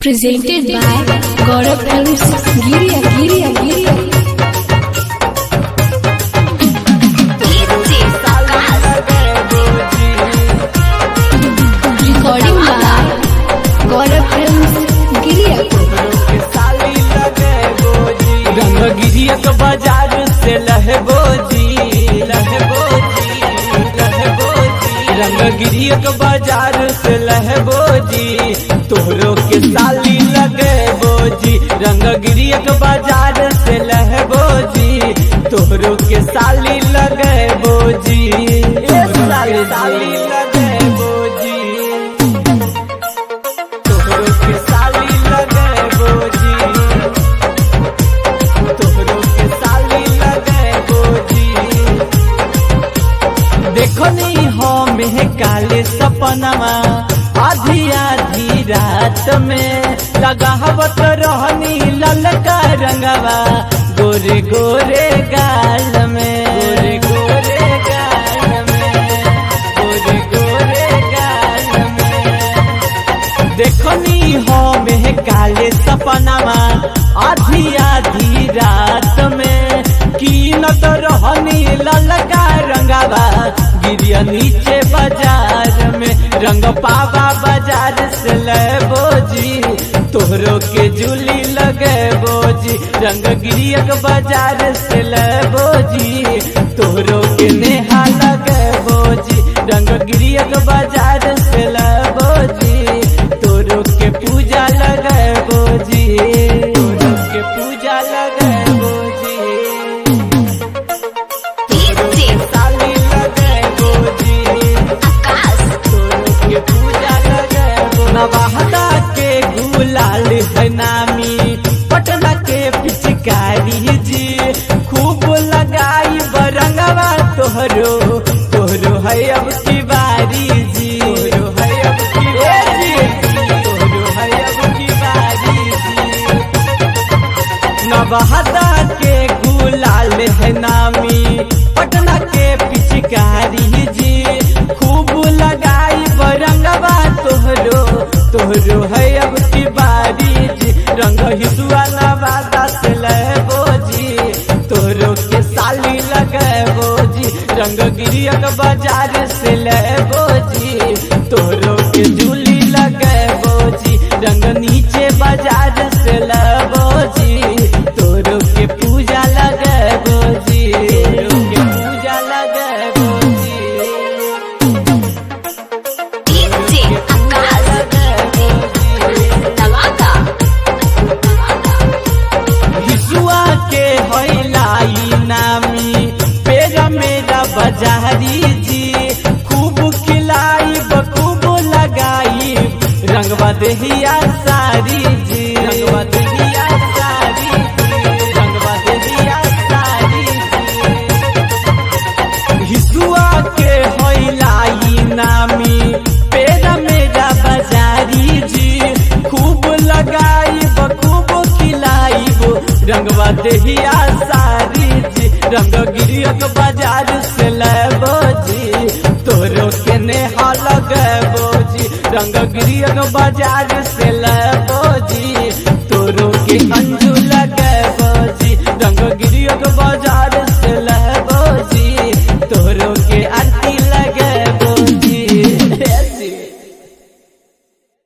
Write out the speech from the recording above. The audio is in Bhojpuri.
Presented by Gaurav Films, Giriya. Recording by Gaurav Films, Giriya. रंगगिरिया के बाजार से लहबोजी रंगगिरिया के बाजार से लहबोजी तोहरो के साली लगे बोजी रंगगिरिया के बाजार से लहबोजी तोहरो के साली लगे बोजी साली लगे बोजी तोहरो के साली लगे बोजी तोहरो के साली लगे बोजी देखो नहीं हो में काले सपनमा आधी आधी रात में लगावत रहनी ललका रंगवा गोरे गोरे गाल में गोरे गोरे गाल में गोरे गोरे गाल में देखो नहीं हो में काले सपनमा आधी आधी रात में कीनत रहनी ललका रंगवा गिरिया नीचे बाजार में रंग पावा बाजार से ले बोजी तोहरो के जूली लगे बोजी रंग गिरिया के बाजार से ले बोजी तोहरो के नेहा लगे बोजी रंग गिरिया के बाजार से ले बोजी तोहरो के पूजा लगे बोजी तोहरो के पूजा लगे बोजी साली लगे बोजी तोहरो के पूजा लगे नवादा के गुलाल है नामी पटना के पिचकारी जी खूब लगाई बरंगवा तोहरो तोहरो है अब की बारी जी तोहरो है अब की बारी तोहरो है अब की बारी जी नवादा के गुलाल है नामी पटना के पिचकारी जी खूब लगाई बरंगवा तोहरो तोहरो है अब की बारी जी रंग हिसुआ नवादा से ले बोजी तोहरो के साली लगे बोजी रंग गिरिया के बाजार से ले बोजी तोहरो के जूली लगे बोजी रंग नीचे बाजार से ले बोजी तोहरो के पूजा लगे बोजी तोहरो के पूजा लगे बोजी हिसुआ के होइलाई नामी पेरा मेरा बाजारी जी खूब खिलाई बखूब लगाई रंगवा देहिया सारी जी रंगवा देहिया सारी जी रंगवा देहिया सारी जी हिसुआ के होइलाई नामी पेरा मेरा बाजारी जी खूब लगाई बखूब खिलाई वो रंगवा देहिया सारी जी रंग गिरिया के बाजार से ले बोजी तोहरो के नेहा लगे बोजी रंग गिरिया के बाजार से ले बोजी तोहरो के अंजू लगे बोजी रंग गिरिया के बाजार